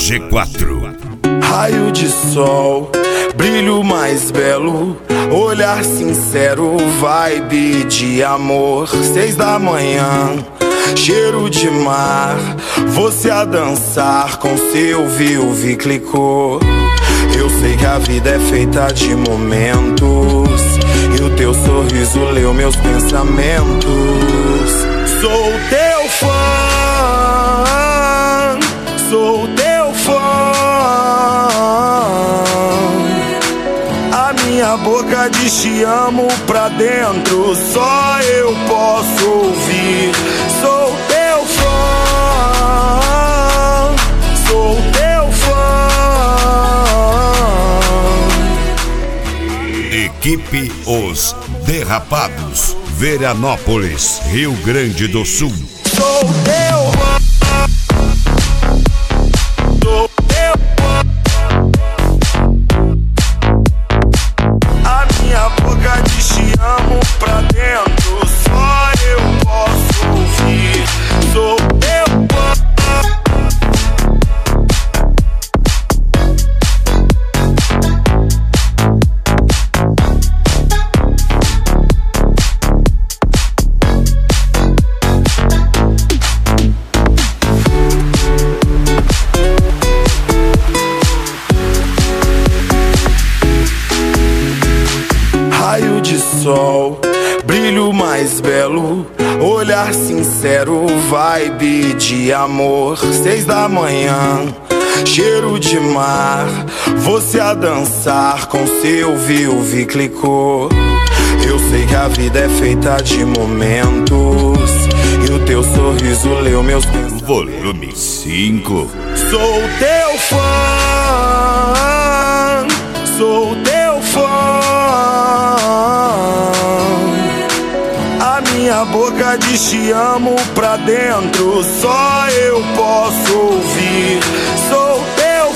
G4. Raio de sol, brilho mais belo, olhar sincero, vibe de amor. 6 da manhã, cheiro de mar, você a dançar com seu Vilvi clicou. Eu sei que a vida é feita de momentos, e o teu sorriso leu meus pensamentos. Sou teu fã, sou teu fã. A minha boca diz te amo pra dentro, só eu posso ouvir. Sou teu fã, sou teu fã. Equipe Os Derrapados, Veranópolis, Rio Grande do Sul. Sou teu fã, sou teu fã. A minha boca diz te amo pra dentro, só eu posso ouvir. Sou teu fã. Raio de sol, brilho mais belo, olhar sincero, vibe de amor. 6 da manhã, cheiro de mar, você a dançar com seu Vilvi clicou. Eu sei que a vida é feita de momentos, e o teu sorriso leu meus pensamentos. Volume 5. Sou teu fã, sou teu fã. A minha boca diz te amo pra dentro, só eu posso ouvir. Sou teu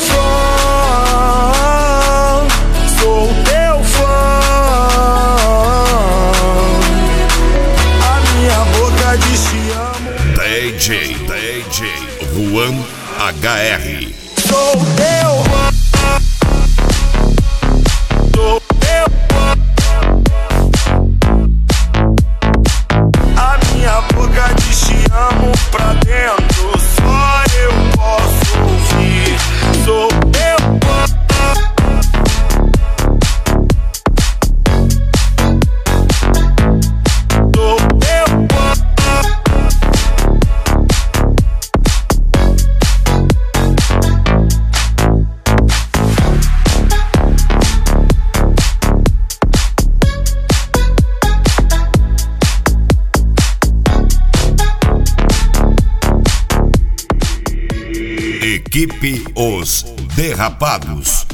fã, sou teu fã. A minha boca diz te amo. DJ Juan HR. Sou teu fã, sou teu fã. A minha boca diz te amo pra dentro, só eu posso ouvir. Sou teu fã. Sou teu fã. Equipe Os Derrapados.